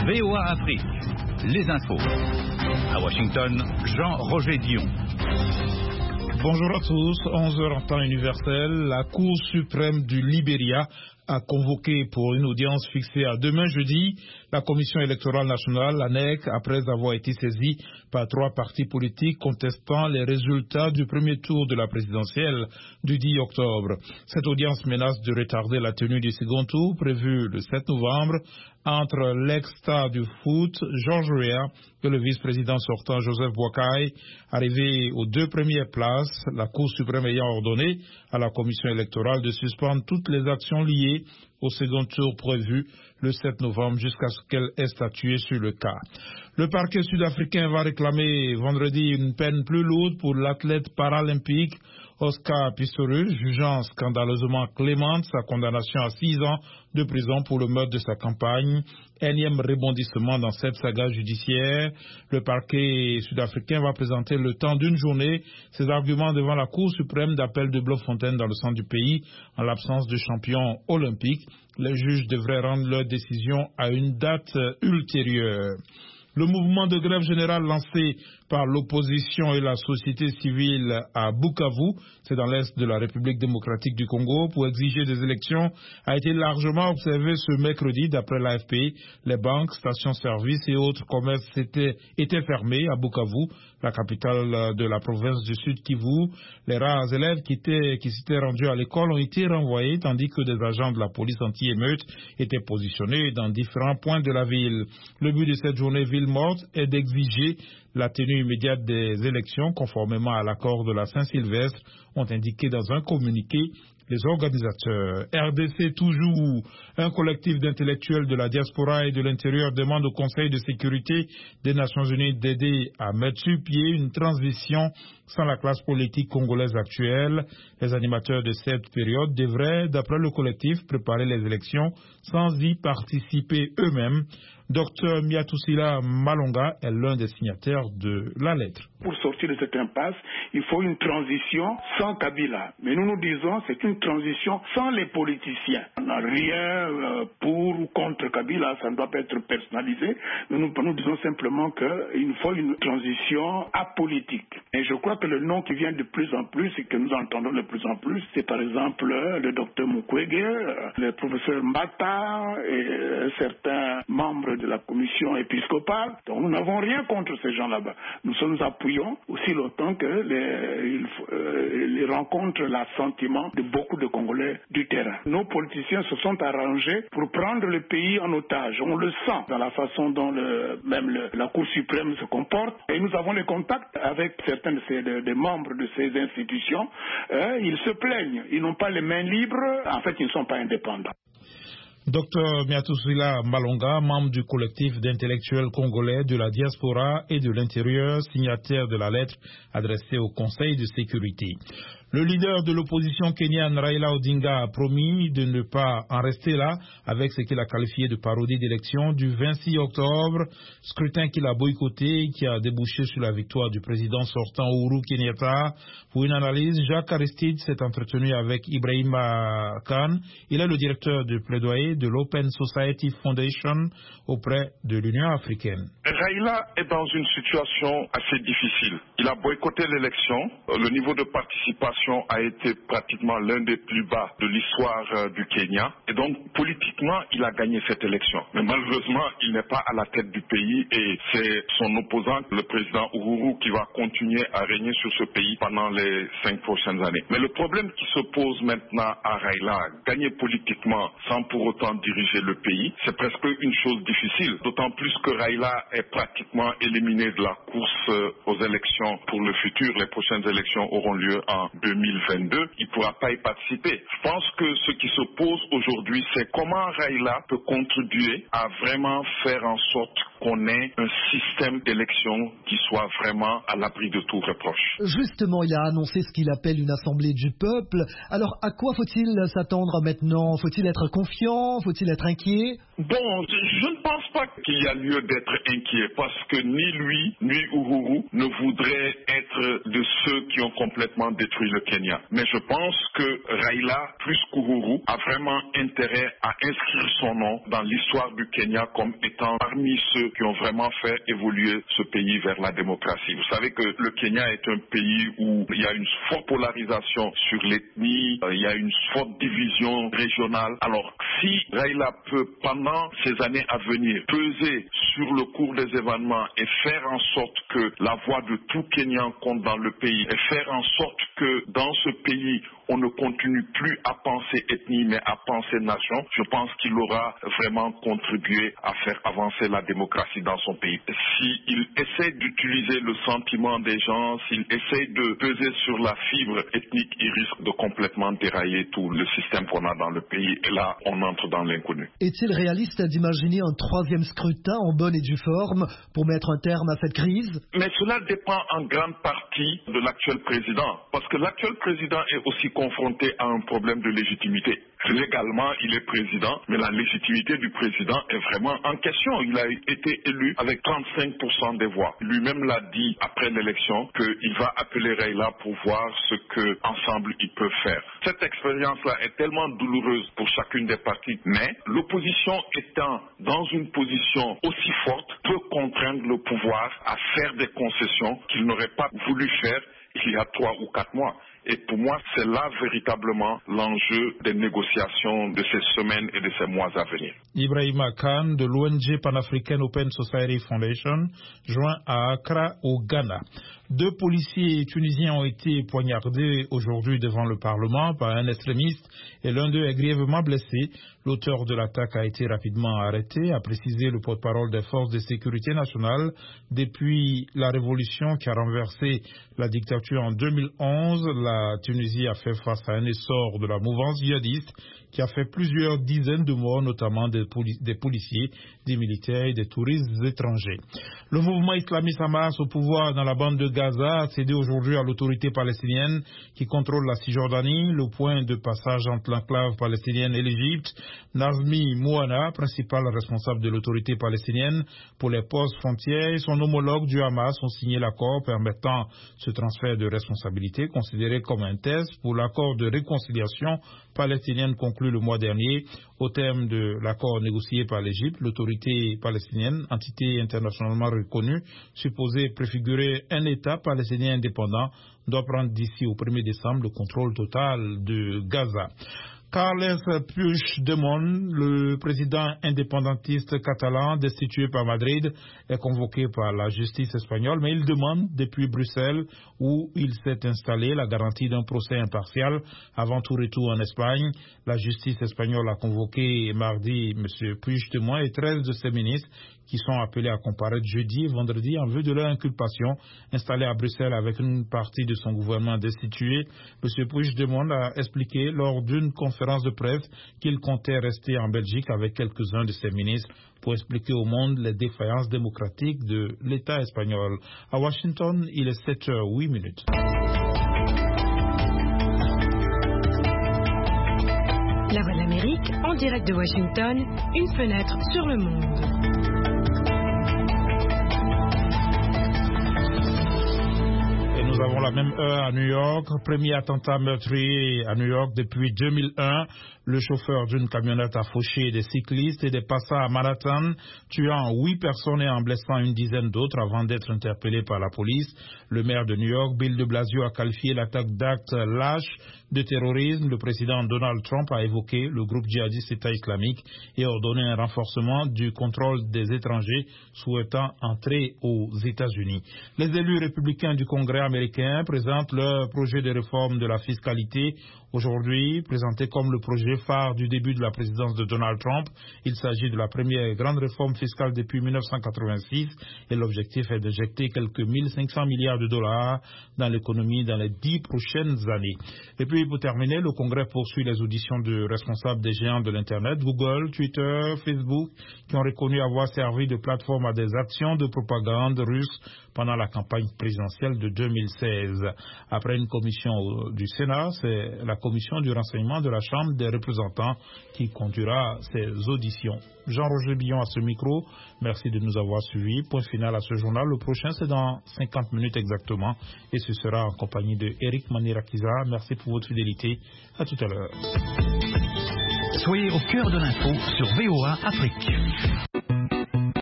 VOA Afrique, les infos. À Washington, Jean-Roger Dion. Bonjour à tous, 11h en temps universel, la Cour suprême du Libéria a convoqué pour une audience fixée à demain jeudi la Commission électorale nationale, la NEC, après avoir été saisie par 3 partis politiques contestant les résultats du premier tour de la présidentielle du 10 octobre. Cette audience menace de retarder la tenue du second tour prévu le 7 novembre entre l'ex-star du foot Georges Weah et le vice-président sortant Joseph Boakai, arrivé aux 2 premières places, la Cour suprême ayant ordonné à la Commission électorale de suspendre toutes les actions liées au second tour prévu le 7 novembre jusqu'à ce qu'elle ait statué sur le cas. Le parquet sud-africain va réclamer vendredi une peine plus lourde pour l'athlète paralympique Oscar Pistorius, jugeant scandaleusement clémente sa condamnation à 6 ans de prison pour le meurtre de sa compagne. Énième rebondissement dans cette saga judiciaire. Le parquet sud-africain va présenter le temps d'une journée ses arguments devant la Cour suprême d'appel de Bloemfontein dans le centre du pays en l'absence de champion olympique. Les juges devraient rendre leur décision à une date ultérieure. Le mouvement de grève générale lancé par l'opposition et la société civile à Bukavu, c'est dans l'est de la République démocratique du Congo, pour exiger des élections, a été largement observé ce mercredi. D'après l'AFP, les banques, stations-service et autres commerces étaient fermés à Bukavu, la capitale de la province du Sud Kivu. Les rares élèves qui s'étaient rendus à l'école ont été renvoyés, tandis que des agents de la police anti-émeute étaient positionnés dans différents points de la ville. Le but de cette journée ville morte est d'exiger la tenue immédiate des élections, conformément à l'accord de la Saint-Sylvestre, ont indiqué dans un communiqué les organisateurs. RDC toujours, un collectif d'intellectuels de la diaspora et de l'intérieur demande au Conseil de sécurité des Nations Unies d'aider à mettre sur pied une transition sans la classe politique congolaise actuelle. Les animateurs de cette période devraient, d'après le collectif, préparer les élections sans y participer eux-mêmes. Dr Miatusila Malonga est l'un des signataires de la lettre. Pour sortir de cette impasse, il faut une transition sans Kabila. Mais nous disons c'est une transition sans les politiciens. On n'a rien pour ou contre Kabila, ça ne doit pas être personnalisé. Nous disons simplement qu'il faut une transition apolitique. Et je crois que le nom qui vient de plus en plus et que nous entendons de plus en plus, c'est par exemple le docteur Mukwege, le professeur Mbata et certains membres de la commission épiscopale. Donc nous n'avons rien contre ces gens là-bas. Nous appuyons aussi longtemps que les rencontres l'assentiment de beaucoup de Congolais du terrain. Nos politiciens se sont arrangés pour prendre le pays en otage. On le sent dans la façon dont la Cour suprême se comporte. Et nous avons les contacts avec certains des membres de ces institutions. Ils se plaignent. Ils n'ont pas les mains libres. En fait, ils ne sont pas indépendants. Dr Miatusila Malonga, membre du collectif d'intellectuels congolais de la diaspora et de l'intérieur, signataire de la lettre adressée au Conseil de sécurité. Le leader de l'opposition kenyane Raila Odinga a promis de ne pas en rester là avec ce qu'il a qualifié de parodie d'élection du 26 octobre, scrutin qu'il a boycotté et qui a débouché sur la victoire du président sortant Uhuru Kenyatta. Pour une analyse, Jacques Aristide s'est entretenu avec Ibrahim Khan. Il est le directeur de plaidoyer de l'Open Society Foundation auprès de l'Union africaine. Raila est dans une situation assez difficile. Il a boycotté l'élection. Le niveau de participation a été pratiquement l'un des plus bas de l'histoire du Kenya. Et donc, politiquement, il a gagné cette élection. Mais malheureusement, il n'est pas à la tête du pays et c'est son opposant, le président Uhuru, qui va continuer à régner sur ce pays pendant les 5 prochaines années. Mais le problème qui se pose maintenant à Raila, gagner politiquement sans pour autant diriger le pays, c'est presque une chose difficile. D'autant plus que Raila est pratiquement éliminé de la course aux élections pour le futur. Les prochaines élections auront lieu en 2022, il ne pourra pas y participer. Je pense que ce qui se pose aujourd'hui, c'est comment Raila peut contribuer à vraiment faire en sorte qu'on ait un système d'élection qui soit vraiment à l'abri de tout reproche. Justement, il a annoncé ce qu'il appelle une assemblée du peuple. Alors, à quoi faut-il s'attendre maintenant? Faut-il être confiant? Faut-il être inquiet? Bon, je ne pense pas qu'il y a lieu d'être inquiet parce que ni lui, ni Uhuru ne voudraient être de ceux qui ont complètement détruit le Kenya. Mais je pense que Raila, plus qu'Uhuru, a vraiment intérêt à inscrire son nom dans l'histoire du Kenya comme étant parmi ceux qui ont vraiment fait évoluer ce pays vers la démocratie. Vous savez que le Kenya est un pays où il y a une forte polarisation sur l'ethnie, il y a une forte division régionale. Alors, si Raila peut, pendant ces années à venir, peser sur le cours des événements et faire en sorte que la voix de tout Kenyan compte dans le pays, et faire en sorte que dans ce pays, on ne continue plus à penser ethnie, mais à penser nation, je pense qu'il aura vraiment contribué à faire avancer la démocratie dans son pays. S'il essaie d'utiliser le sentiment des gens, s'il essaie de peser sur la fibre ethnique, il risque de complètement dérailler tout le système qu'on a dans le pays. Et là, on entre dans l'inconnu. Est-il réaliste d'imaginer un troisième scrutin en bonne et due forme pour mettre un terme à cette crise? Mais cela dépend en grande partie de l'actuel président, parce que l'actuel président est aussi confronté à un problème de légitimité. Légalement, il est président, mais la légitimité du président est vraiment en question. Il a été élu avec 35% des voix. Lui-même l'a dit après l'élection qu'il va appeler Raila pour voir ce qu'ensemble ils peuvent faire. Cette expérience-là est tellement douloureuse pour chacune des parties, mais l'opposition étant dans une position aussi forte peut contraindre le pouvoir à faire des concessions qu'il n'aurait pas voulu faire il y a 3 ou 4 mois. Et pour moi, c'est là véritablement l'enjeu des négociations de ces semaines et de ces mois à venir. Ibrahima Khan de l'ONG panafricaine Open Society Foundation, joint à Accra au Ghana. 2 policiers tunisiens ont été poignardés aujourd'hui devant le Parlement par un extrémiste et l'un d'eux est grièvement blessé. L'auteur de l'attaque a été rapidement arrêté, a précisé le porte-parole des forces de sécurité nationale. Depuis la révolution qui a renversé la dictature en 2011, la Tunisie a fait face à un essor de la mouvance djihadiste qui a fait plusieurs dizaines de morts, notamment des policiers, des militaires et des touristes étrangers. Le mouvement islamiste Hamas au pouvoir dans la bande de Gaza a cédé aujourd'hui à l'autorité palestinienne qui contrôle la Cisjordanie, le point de passage entre l'enclave palestinienne et l'Égypte. Nazmi Mouana, principal responsable de l'autorité palestinienne pour les postes frontières, et son homologue du Hamas ont signé l'accord permettant ce transfert de responsabilité, considéré comme un test pour l'accord de réconciliation palestinienne conclu le mois dernier. Au terme de l'accord négocié par l'Égypte, l'autorité palestinienne, entité internationalement reconnue, supposée préfigurer un État palestinien indépendant, doit prendre d'ici au 1er décembre le contrôle total de Gaza. Carles Puigdemont, le président indépendantiste catalan destitué par Madrid, est convoqué par la justice espagnole, mais il demande depuis Bruxelles, où il s'est installé, la garantie d'un procès impartial avant tout retour en Espagne. La justice espagnole a convoqué mardi M. Puigdemont et 13 de ses ministres qui sont appelés à comparaître jeudi et vendredi en vue de leur inculpation. Installé à Bruxelles avec une partie de son gouvernement destitué, M. Puigdemont a expliqué lors d'une conférence de presse qu'il comptait rester en Belgique avec quelques-uns de ses ministres pour expliquer au monde les défaillances démocratiques de l'État espagnol. À Washington, il est 7h08. La Voix de l'Amérique, en direct de Washington, une fenêtre sur le monde. Nous avons la même heure à New York. Premier attentat meurtrier à New York depuis 2001. Le chauffeur d'une camionnette a fauché des cyclistes et des passants à Manhattan, tuant 8 personnes et en blessant une dizaine d'autres avant d'être interpellé par la police. Le maire de New York, Bill de Blasio, a qualifié l'attaque d'acte lâche de terrorisme. Le président Donald Trump a évoqué le groupe djihadiste État islamique et ordonné un renforcement du contrôle des étrangers souhaitant entrer aux États-Unis. Les élus républicains du Congrès américain présentent leur projet de réforme de la fiscalité. Aujourd'hui, présenté comme le projet phare du début de la présidence de Donald Trump, il s'agit de la première grande réforme fiscale depuis 1986 et l'objectif est d'injecter quelques 1500 milliards de dollars dans l'économie dans les 10 prochaines années. Et puis, pour terminer, le Congrès poursuit les auditions de responsables des géants de l'Internet, Google, Twitter, Facebook, qui ont reconnu avoir servi de plateforme à des actions de propagande russe pendant la campagne présidentielle de 2016. 2016. Après une commission du Sénat, c'est la commission du renseignement de la Chambre des représentants qui conduira ces auditions. Jean-Roger Billon à ce micro. Merci de nous avoir suivis. Point final à ce journal. Le prochain, c'est dans 50 minutes exactement. Et ce sera en compagnie de Eric Manirakiza. Merci pour votre fidélité. À tout à l'heure. Soyez au cœur de l'info sur VOA Afrique.